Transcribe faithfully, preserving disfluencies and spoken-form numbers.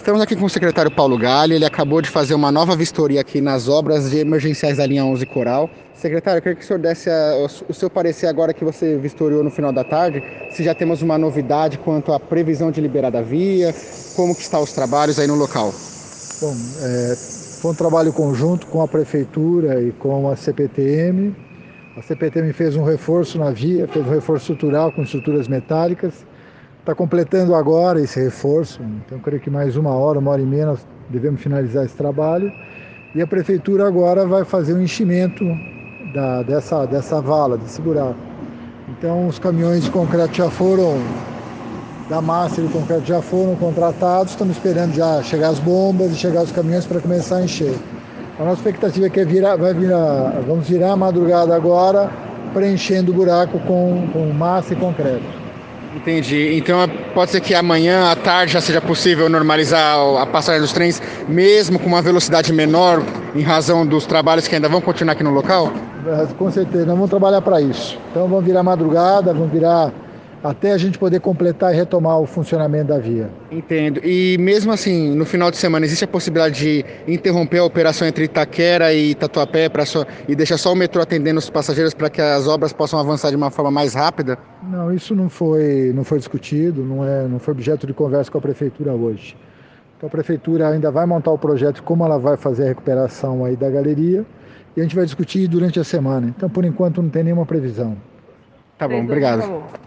Estamos aqui com o secretário Paulo Galli, ele acabou de fazer uma nova vistoria aqui nas obras de emergenciais da linha onze Coral. Secretário, eu queria que o senhor desse a, o seu parecer agora que você vistoriou no final da tarde, se já temos uma novidade quanto à previsão de liberar da via, como que estão os trabalhos aí no local. Bom, é, foi um trabalho conjunto com a Prefeitura e com a C P T M. A C P T M fez um reforço na via, fez um reforço estrutural com estruturas metálicas. Está completando agora esse reforço, então creio que mais uma hora, uma hora e meia nós devemos finalizar esse trabalho. E a Prefeitura agora vai fazer o enchimento da, dessa, dessa vala, desse buraco. Então os caminhões de concreto já foram, da massa de concreto já foram contratados, estamos esperando já chegar as bombas e chegar os caminhões para começar a encher. A nossa expectativa é que virar, vai virar, vamos virar a madrugada agora, preenchendo o buraco com, com massa e concreto. Entendi. Então pode ser que amanhã à tarde já seja possível normalizar a passagem dos trens, mesmo com uma velocidade menor, em razão dos trabalhos que ainda vão continuar aqui no local? Com certeza, nós vamos trabalhar para isso. Então vamos virar madrugada, vamos virar até a gente poder completar e retomar o funcionamento da via. Entendo. E mesmo assim, no final de semana, existe a possibilidade de interromper a operação entre Itaquera e Tatuapé pra só, e deixar só o metrô atendendo os passageiros para que as obras possam avançar de uma forma mais rápida? Não, isso não foi, não foi discutido, não, é, não foi objeto de conversa com a Prefeitura hoje. Então a Prefeitura ainda vai montar o projeto, como ela vai fazer a recuperação aí da galeria, e a gente vai discutir durante a semana. Então, por enquanto, não tem nenhuma previsão. Tá bom, obrigado.